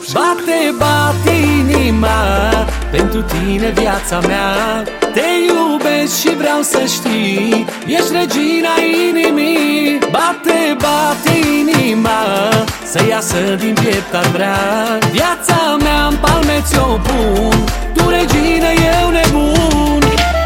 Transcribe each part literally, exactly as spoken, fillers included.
Bate, bate inima, pentru tine viața mea. Te iubesc și vreau să știi, ești regina inimii. Bate, bate inima, să iasă din piept ar vrea. Viața mea în palme ți-o pun, tu regină, eu nebun.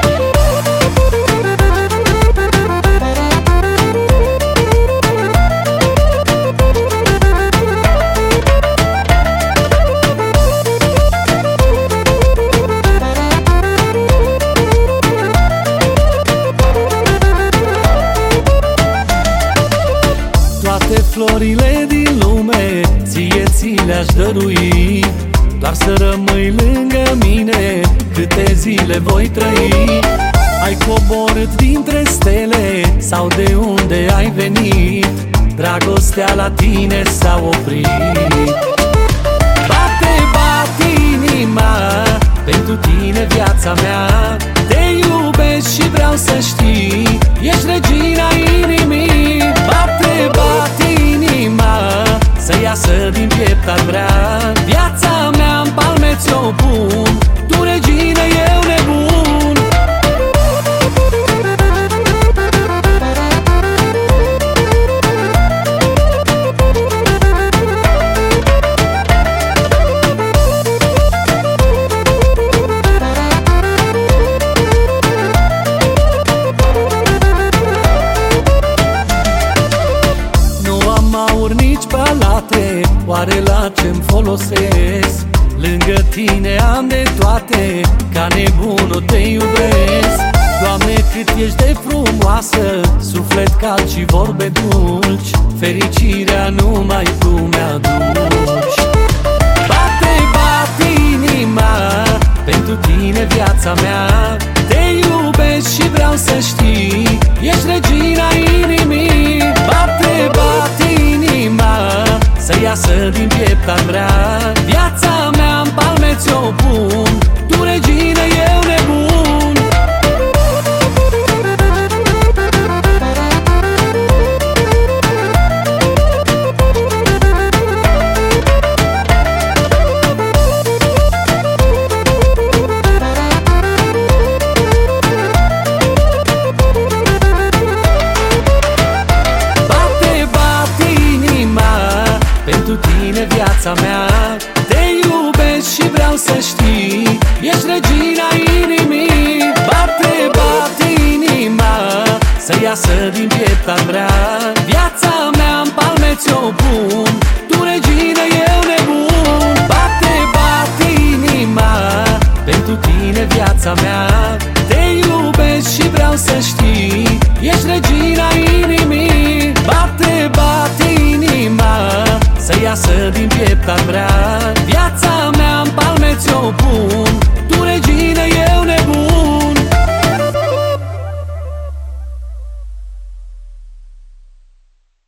Toate florile din lume ție ți le-aș dărui, doar să rămâi lângă mine câte zile voi trăi. Ai coborât dintre stele sau de unde ai venit, dragostea la tine s-a oprit. Bate, bate inima, pentru tine viața mea. Te iubesc și vreau să știi, ești regina inimii. Bate, bate inima, să iasă din piept ar vrea. Viața mea în palme ți-o pun, tu regină, eu nebun. Nici palate, oare la ce-mi folosesc? Lângă tine am de toate, ca nebunul te iubesc. Doamne, cât ești de frumoasă, suflet cald și vorbe dulci, fericirea numai tu mi-aduci. Bate, bate inima, pentru tine viața mea. Te iubesc și vreau să știi, ești regina inimii. Bate, bate inima, să iasă din piept ar vrea. Viața mea în palme ți-o pun, tu regină, eu nebun. Pentru tine viața mea. Te iubesc și vreau să știi, ești regina inimii. Bate, bate inima, să iasă din piept ar vrea. Viața mea în palme ți-o pun, tu regină, eu nebun. Bate, bate inima, pentru tine viața mea. Te iubesc și vreau să știi, ești regina inimii.